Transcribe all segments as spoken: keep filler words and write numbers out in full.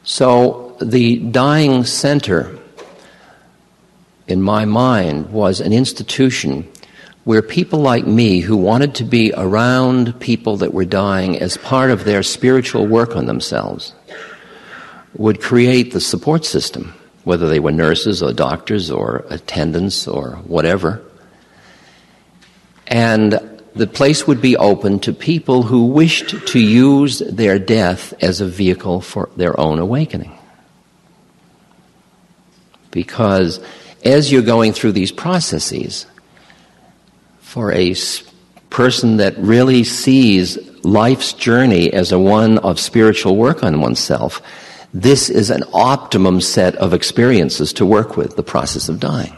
So the dying center, in my mind, was an institution where people like me who wanted to be around people that were dying as part of their spiritual work on themselves would create the support system, whether they were nurses or doctors or attendants or whatever. And the place would be open to people who wished to use their death as a vehicle for their own awakening. Because as you're going through these processes, for a person that really sees life's journey as a one of spiritual work on oneself, this is an optimum set of experiences to work with, the process of dying.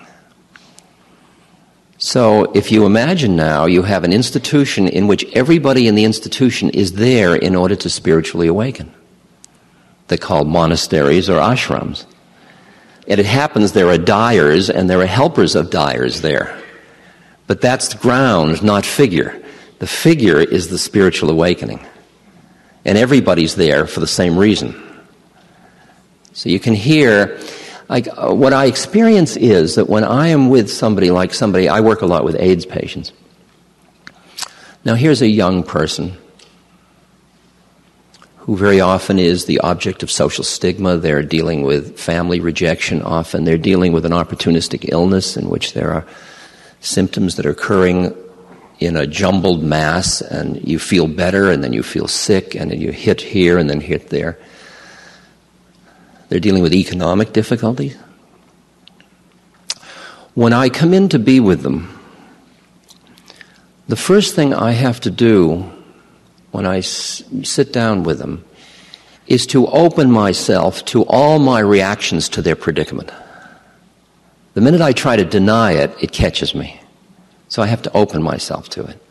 So if you imagine now you have an institution in which everybody in the institution is there in order to spiritually awaken. They're called monasteries or ashrams. And it happens there are dyers and there are helpers of dyers there. But that's the ground, not figure. The figure is the spiritual awakening. And everybody's there for the same reason. So you can hear, like, uh, what I experience is that when I am with somebody like somebody, I work a lot with AIDS patients. Now here's a young person who very often is the object of social stigma. They're dealing with family rejection often. They're dealing with an opportunistic illness in which there are symptoms that are occurring in a jumbled mass, and you feel better, and then you feel sick, and then you hit here and then hit there. They're dealing with economic difficulties. When I come in to be with them, the first thing I have to do when I s- sit down with them is to open myself to all my reactions to their predicament. The minute I try to deny it, it catches me. So I have to open myself to it.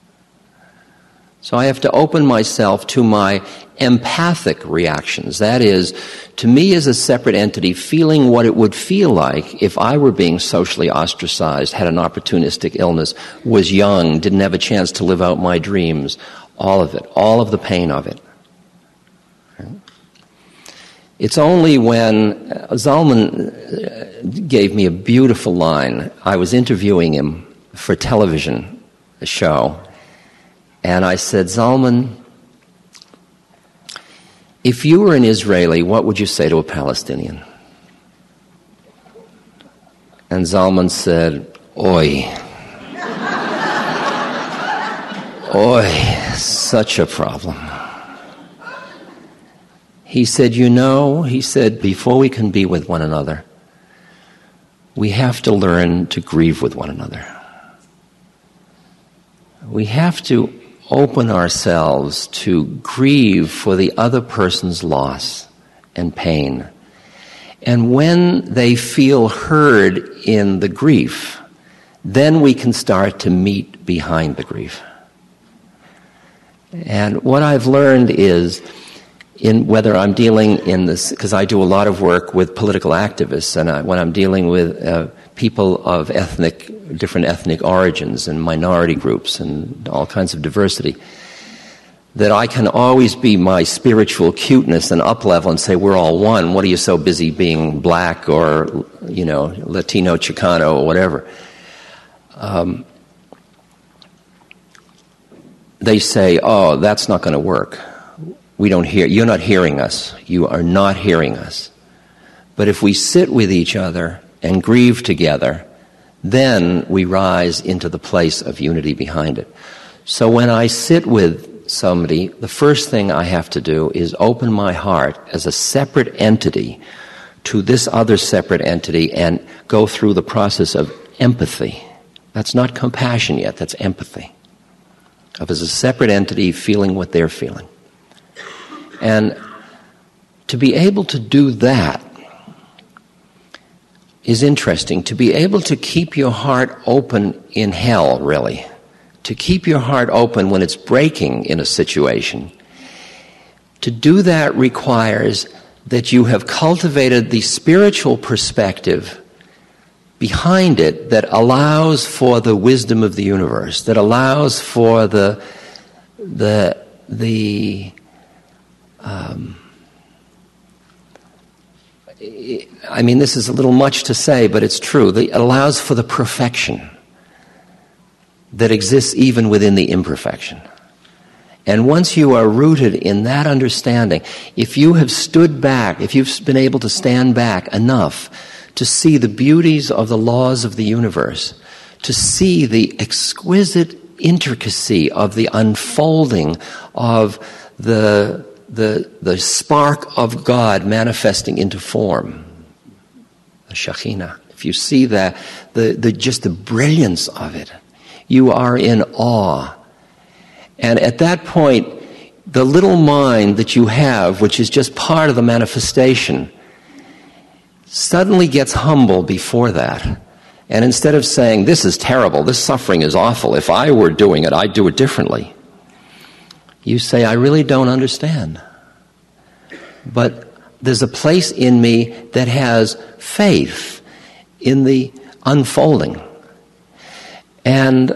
So I have to open myself to my empathic reactions. That is, to me as a separate entity, feeling what it would feel like if I were being socially ostracized, had an opportunistic illness, was young, didn't have a chance to live out my dreams. All of it, all of the pain of it. It's only when Zalman gave me a beautiful line. I was interviewing him for television, a show, and I said, Zalman, if you were an Israeli, what would you say to a Palestinian? And Zalman said, Oi. Oi, such a problem. He said, you know, he said, before we can be with one another, we have to learn to grieve with one another. We have to open ourselves to grieve for the other person's loss and pain. And when they feel heard in the grief, then we can start to meet behind the grief. And what I've learned is, in whether I'm dealing in this, because I do a lot of work with political activists, and I, when I'm dealing with uh, people of ethnic, different ethnic origins and minority groups and all kinds of diversity, that I can always be my spiritual cuteness and up level and say, we're all one. What are you so busy being black or, you know, Latino, Chicano, or whatever? Um, they say, oh, that's not going to work. We don't hear, you're not hearing us. You are not hearing us. But if we sit with each other and grieve together, then we rise into the place of unity behind it. So when I sit with somebody, the first thing I have to do is open my heart as a separate entity to this other separate entity and go through the process of empathy. That's not compassion yet, that's empathy. Of as a separate entity feeling what they're feeling. And to be able to do that is interesting. To be able to keep your heart open in hell, really. To keep your heart open when it's breaking in a situation. To do that requires that you have cultivated the spiritual perspective behind it that allows for the wisdom of the universe, that allows for the the the Um, I mean, this is a little much to say, but it's true. It allows for the perfection that exists even within the imperfection. And once you are rooted in that understanding, if you have stood back, if you've been able to stand back enough to see the beauties of the laws of the universe, to see the exquisite intricacy of the unfolding of the the the spark of God manifesting into form, the Shekhinah. If you see that, the, the just the brilliance of it, you are in awe. And at that point, the little mind that you have, which is just part of the manifestation, suddenly gets humble before that. And instead of saying, this is terrible, this suffering is awful, if I were doing it, I'd do it differently, you say, I really don't understand. But there's a place in me that has faith in the unfolding. And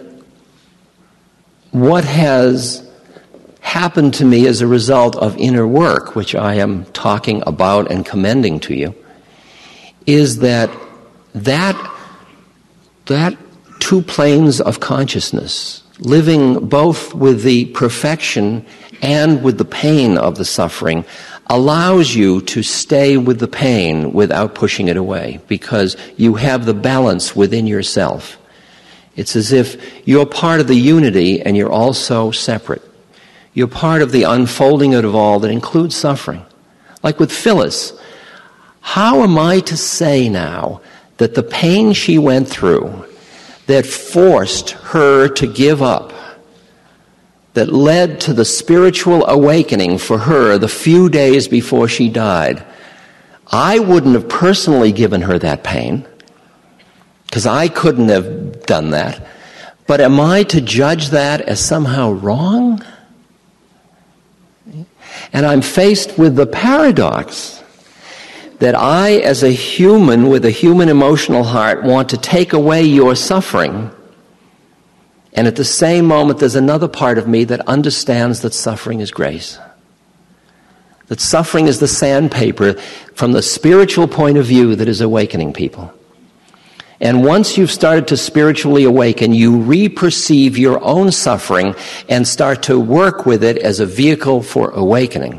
what has happened to me as a result of inner work, which I am talking about and commending to you, is that that, that two planes of consciousness, living both with the perfection and with the pain of the suffering, allows you to stay with the pain without pushing it away, because you have the balance within yourself. It's as if you're part of the unity and you're also separate. You're part of the unfolding of all that includes suffering. Like with Phyllis, how am I to say now that the pain she went through that forced her to give up, that led to the spiritual awakening for her the few days before she died, I wouldn't have personally given her that pain, because I couldn't have done that. But am I to judge that as somehow wrong? And I'm faced with the paradox that I, as a human with a human emotional heart, want to take away your suffering. And at the same moment, there's another part of me that understands that suffering is grace. That suffering is the sandpaper from the spiritual point of view that is awakening people. And once you've started to spiritually awaken, you re-perceive your own suffering and start to work with it as a vehicle for awakening.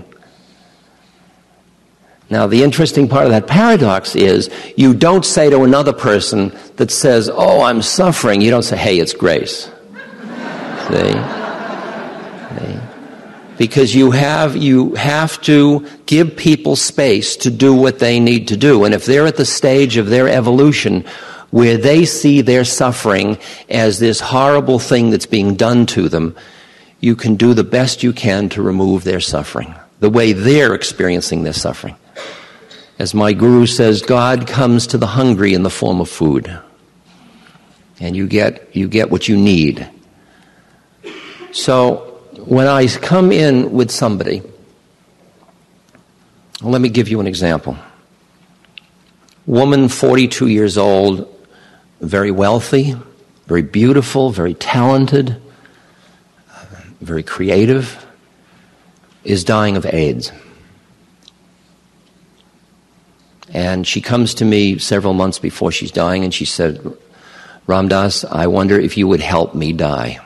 Now, the interesting part of that paradox is you don't say to another person that says, oh, I'm suffering, you don't say, hey, it's grace. See? See? Because you have, you have to give people space to do what they need to do. And if they're at the stage of their evolution where they see their suffering as this horrible thing that's being done to them, you can do the best you can to remove their suffering, the way they're experiencing their suffering. As my guru says, God comes to the hungry in the form of food. And you get, you get what you need. So when I come in with somebody, let me give you an example. Woman, forty-two years old, very wealthy, very beautiful, very talented, very creative, is dying of AIDS. And she comes to me several months before she's dying, and she said, Ram Dass, I wonder if you would help me die.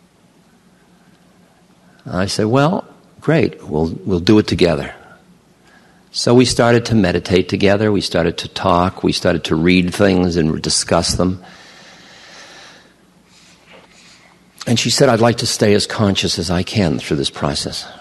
I said, well, great, we'll, we'll do it together. So we started to meditate together, we started to talk, we started to read things and discuss them. And she said, I'd like to stay as conscious as I can through this process.